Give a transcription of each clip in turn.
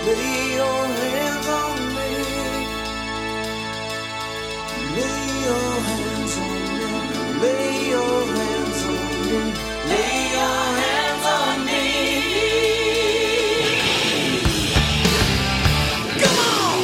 Lay your hands on me. Lay your hands on me. Lay your hands on me. Lay your hands on me. Come on.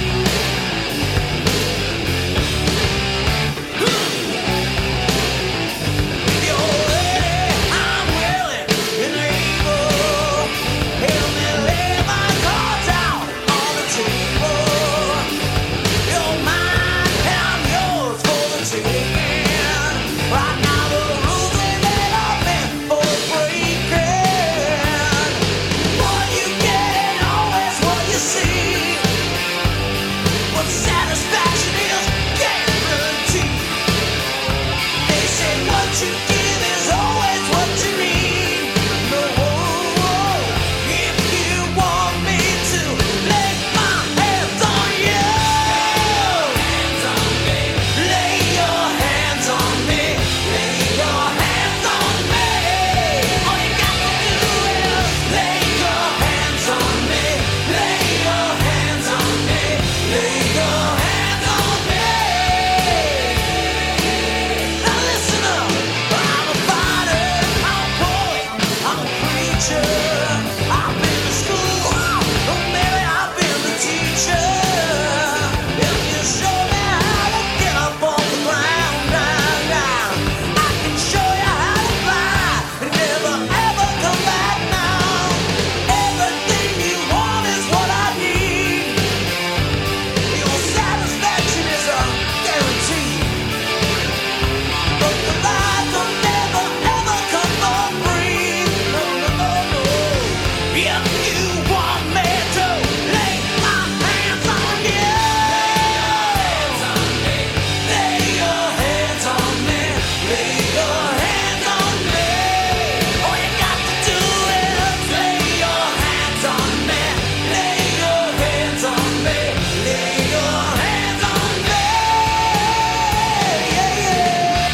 If you're ready, I'm willing and able. Help me lay my cards out on the table. You're mine and I'm yours for the taking. Right now the rules ain't that I've been for breaking. What you get ain't always what you see. What satisfaction is guaranteed. They say what you give is always what you need. No, if you want me to lay my hands on you, lay your hands on me, lay your hands on me. All you got to do is lay your hands on me, lay your hands on me, lay your hands on me. Now listen up, I'm a fighter, I'm a poet, I'm a preacher. I've been to school, oh maybe I've been the teacher. If you show me how to get up on the ground, I can show you how to fly and never ever come back now. Everything you want is what I need. Your satisfaction is a guarantee. But the ride will never ever come for free. No, no, no, no. If you want me to lay my hands on you, lay your hands on me, lay your hands on me. All you got to do is lay your hands on me, lay your hands on me, lay your hands on me. Yeah, yeah.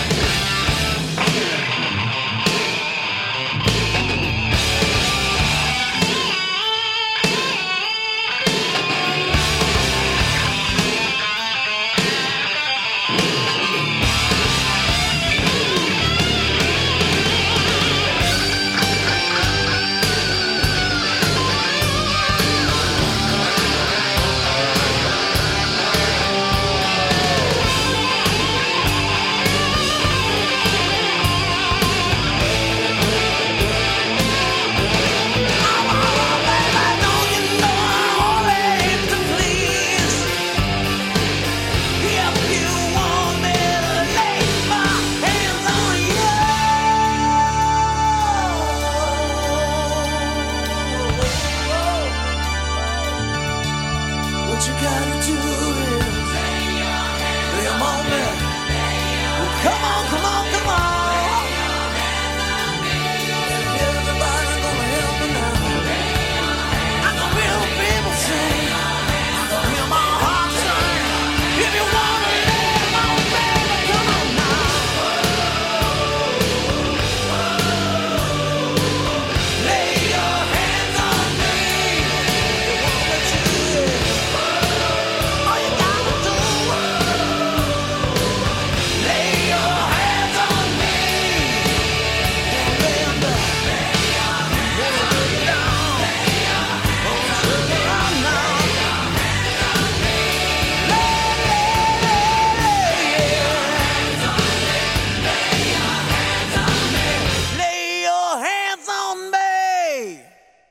What you gotta do is lay 'em on me. Well, come on.